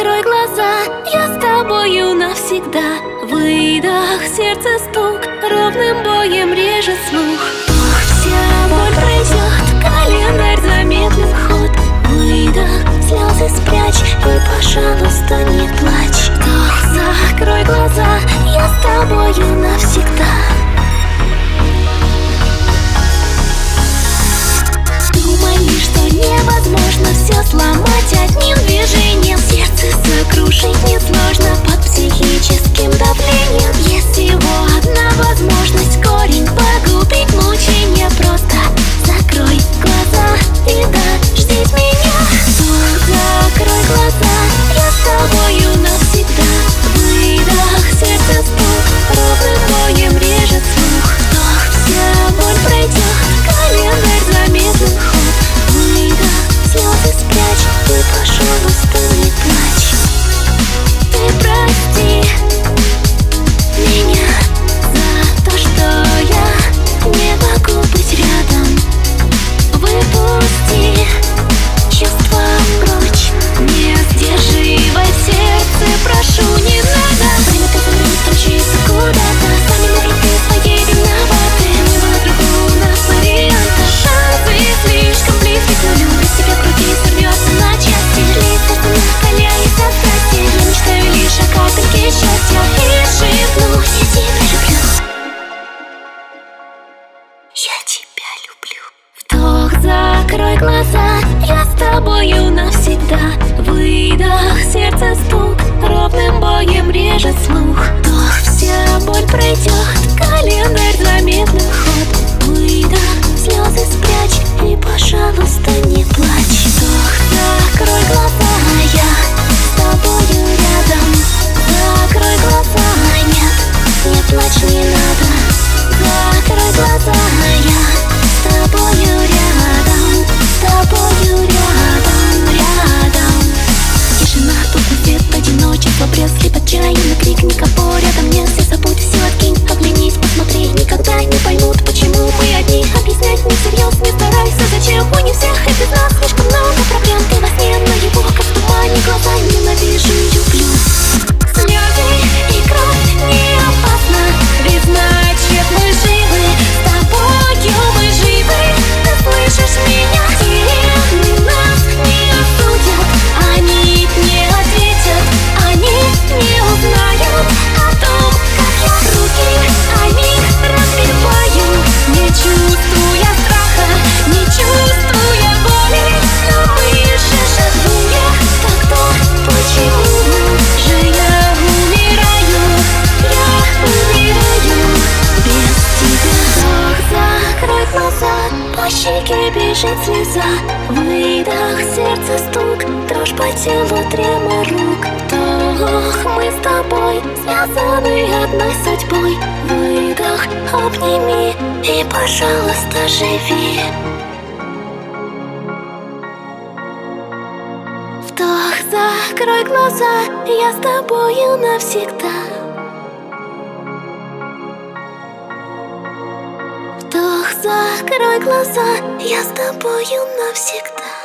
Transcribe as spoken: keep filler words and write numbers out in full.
закрой глаза, я с тобою навсегда. Выдох, сердце стук, ровным боем режет слух. Вдох, вся боль пройдет, календарь замедлит ход. Выдох, слезы спрячь и, пожалуйста, не плачь. Вдох, закрой глаза, я с тобою навсегда. Думали, что невозможно все сломать одним движением. Сердце сокрушить несложно под психическим давлением. Есть всего одна возможность корень погубить мучение. Просто закрой глаза и дождись меня. Вдох, закрой глаза, я с тобою навсегда. Выдох, сердце стук, ровным боем режет слух. Вдох, вся боль пройдет, календарь замедлит ход. Выдох, слезы спрячь и, пожалуйста, не плачь. Ты прости меня за то, что я не могу быть рядом. Выпусти чувства прочь, не сдерживай в сердце, прошу, не надо. Время казалось, мчится куда-то, сами на руке своей виноваты. Мы вокруг у нас варианта, шансы слишком близки к нулю. Без тебя крутись, сорвется на части. Листья накаляясь от страсти, я мечтаю лишь о капельке счастья. И шепну, я тебя люблю, я тебя люблю. Вдох, закрой глаза, я с тобою навсегда. Выдох, сердце стук, ровным боем режет слух. Вдох, вся боль пройдет, календарь замедлит ход. Выдох, слезы спрячь и, пожалуйста, не плачь. Вдох, закрой глаза, я с тобою рядом. Закрой глаза, нет, не плачь, не надо. Закрой глаза, я с тобою рядом, с тобою рядом, рядом. Тишина, тусклый свет, одиночество, блеск, слеп, отчаянный крик. Никого рядом нет, все забудь, все откинь. Оглянись, посмотри, никогда не поймут, почему мы одни. Объяснять не всерьез, не старайся, зачем? У не всех и без нас слишком много проблем. Ты во сне, наяву, как в тумане, глаза ненавижу, люблю. Слезы и кровь не опасно, ведь значит мы живы. С тобою мы живы, ты слышишь меня? Сирены нас не осудят, они не ответят, они не узнают о том, как я руки о них разбиваю. Не чувствуя страха, не чувствуя боли, но мы же живые. Тогда почему же я умираю? Я умираю без тебя. Вдох, закрой глаза, по щеке бежит слеза. Выдох, сердце стук, дрожь по телу, трема рук. Вдох, мы с тобой связаны одной судьбой. Выдох, обними и, пожалуйста, живи. Вдох, закрой глаза, я с тобою навсегда. Вдох, закрой глаза, я с тобою навсегда.